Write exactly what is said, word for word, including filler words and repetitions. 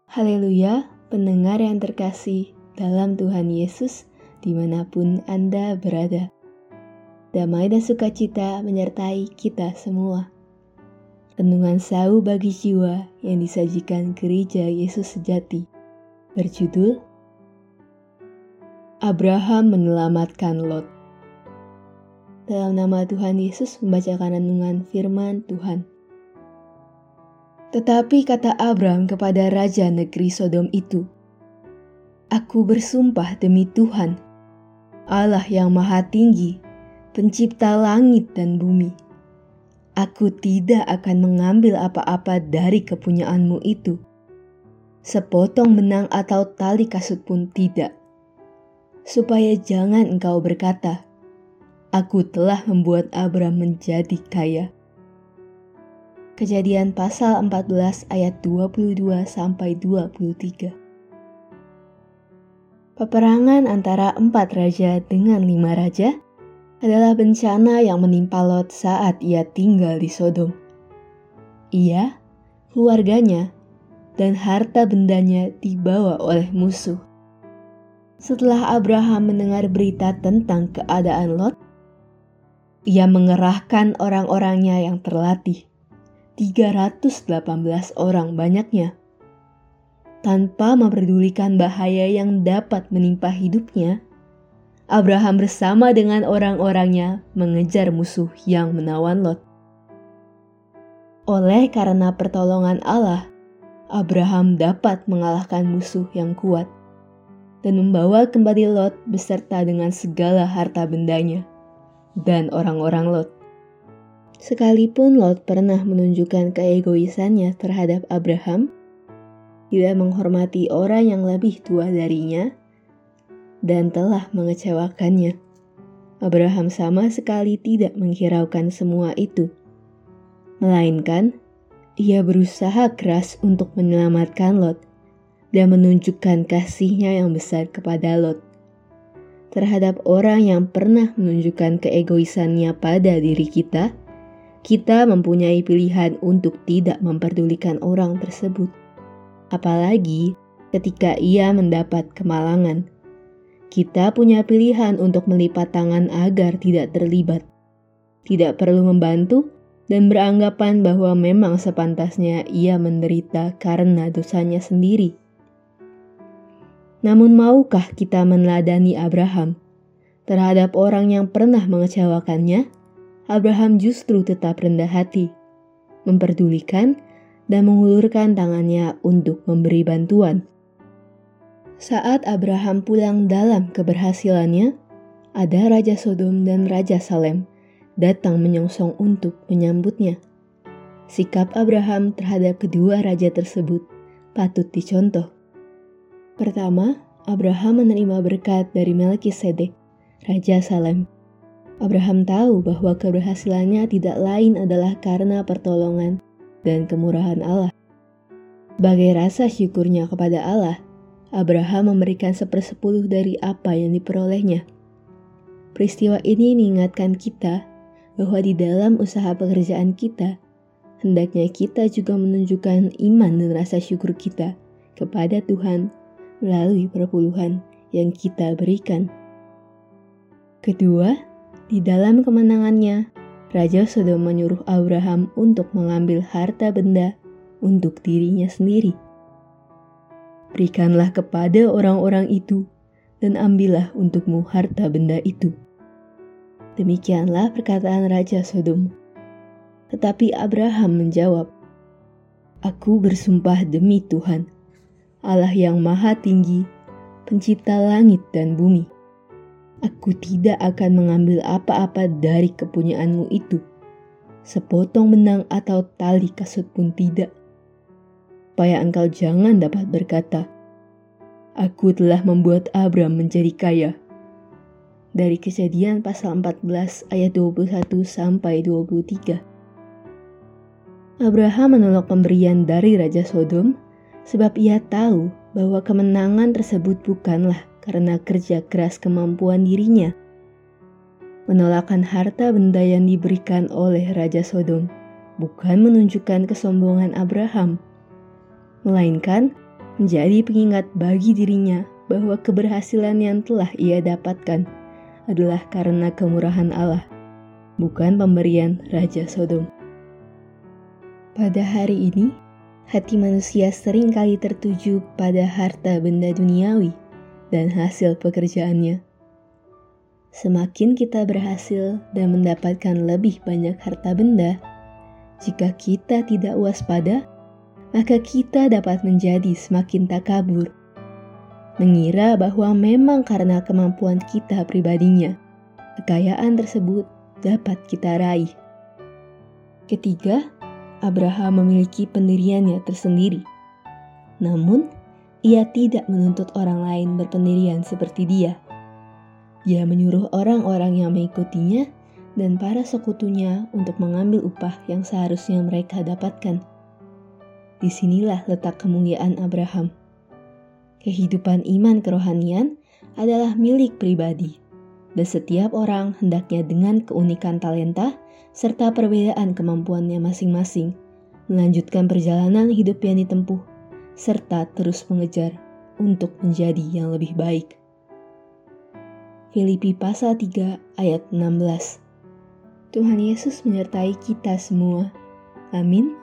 Haleluya, pendengar yang terkasih dalam Tuhan Yesus, dimanapun Anda berada. Damai dan sukacita menyertai kita semua. Renungan sau bagi jiwa yang disajikan Gereja Yesus Sejati berjudul Abraham menyelamatkan Lot. Dalam nama Tuhan Yesus membacakan renungan firman Tuhan. Tetapi kata Abram kepada raja negeri Sodom itu, "Aku bersumpah demi Tuhan, Allah yang Maha Tinggi, pencipta langit dan bumi, aku tidak akan mengambil apa-apa dari kepunyaanmu itu, sepotong benang atau tali kasut pun tidak, supaya jangan engkau berkata, aku telah membuat Abram menjadi kaya." Kejadian pasal empat belas ayat dua puluh dua sampai dua puluh tiga. Peperangan antara empat raja dengan lima raja adalah bencana yang menimpa Lot saat ia tinggal di Sodom. Ia, keluarganya, dan harta bendanya dibawa oleh musuh. Setelah Abraham mendengar berita tentang keadaan Lot, ia mengerahkan orang-orangnya yang terlatih, tiga ratus delapan belas orang banyaknya. Tanpa memperdulikan bahaya yang dapat menimpa hidupnya, Abraham bersama dengan orang-orangnya mengejar musuh yang menawan Lot. Oleh karena pertolongan Allah, Abraham dapat mengalahkan musuh yang kuat dan membawa kembali Lot beserta dengan segala harta bendanya dan orang-orang Lot. Sekalipun Lot pernah menunjukkan keegoisannya terhadap Abraham, tidak menghormati orang yang lebih tua darinya, dan telah mengecewakannya, Abraham sama sekali tidak menghiraukan semua itu. Melainkan, ia berusaha keras untuk menyelamatkan Lot dan menunjukkan kasihnya yang besar kepada Lot. Terhadap orang yang pernah menunjukkan keegoisannya pada diri kita, kita mempunyai pilihan untuk tidak memperdulikan orang tersebut, apalagi ketika ia mendapat kemalangan. Kita punya pilihan untuk melipat tangan agar tidak terlibat, tidak perlu membantu, dan beranggapan bahwa memang sepantasnya ia menderita karena dosanya sendiri. Namun maukah kita meneladani Abraham? Terhadap orang yang pernah mengecewakannya, Abraham justru tetap rendah hati, memperdulikan dan mengulurkan tangannya untuk memberi bantuan. Saat Abraham pulang dalam keberhasilannya, ada Raja Sodom dan Raja Salem datang menyongsong untuk menyambutnya. Sikap Abraham terhadap kedua raja tersebut patut dicontoh. Pertama, Abraham menerima berkat dari Melkisedek, Raja Salem. Abraham tahu bahwa keberhasilannya tidak lain adalah karena pertolongan dan kemurahan Allah. Sebagai rasa syukurnya kepada Allah, Abraham memberikan sepersepuluh dari apa yang diperolehnya. Peristiwa ini mengingatkan kita bahwa di dalam usaha pekerjaan kita, hendaknya kita juga menunjukkan iman dan rasa syukur kita kepada Tuhan melalui perpuluhan yang kita berikan. Kedua, di dalam kemenangannya, Raja Sodom menyuruh Abraham untuk mengambil harta benda untuk dirinya sendiri. Berikanlah kepada orang-orang itu dan ambillah untukmu harta benda itu. Demikianlah perkataan Raja Sodom. Tetapi Abraham menjawab, "Aku bersumpah demi Tuhan, Allah yang Maha Tinggi, pencipta langit dan bumi, aku tidak akan mengambil apa-apa dari kepunyaanmu itu, sepotong benang atau tali kasut pun tidak, supaya engkau jangan dapat berkata, aku telah membuat Abram menjadi kaya." Dari Kejadian pasal empat belas ayat dua puluh satu sampai dua puluh tiga. Abraham menolak pemberian dari Raja Sodom sebab ia tahu bahwa kemenangan tersebut bukanlah karena kerja keras kemampuan dirinya. Menolakkan harta benda yang diberikan oleh Raja Sodom bukan menunjukkan kesombongan Abraham, melainkan menjadi pengingat bagi dirinya bahwa keberhasilan yang telah ia dapatkan adalah karena kemurahan Allah, bukan pemberian Raja Sodom. Pada hari ini, hati manusia seringkali tertuju pada harta benda duniawi dan hasil pekerjaannya. Semakin kita berhasil dan mendapatkan lebih banyak harta benda, jika kita tidak waspada, maka kita dapat menjadi semakin takabur, mengira bahwa memang karena kemampuan kita pribadinya, kekayaan tersebut dapat kita raih. Ketiga, Abraham memiliki pendiriannya tersendiri. Namun, ia tidak menuntut orang lain berpendirian seperti dia. Dia menyuruh orang-orang yang mengikutinya dan para sekutunya untuk mengambil upah yang seharusnya mereka dapatkan. Disinilah letak kemuliaan Abraham. Kehidupan iman kerohanian adalah milik pribadi, dan setiap orang hendaknya dengan keunikan talenta serta perbedaan kemampuannya masing-masing melanjutkan perjalanan hidup yang ditempuh, serta terus mengejar untuk menjadi yang lebih baik. Filipi pasal tiga ayat enam belas. Tuhan Yesus menyertai kita semua. Amin.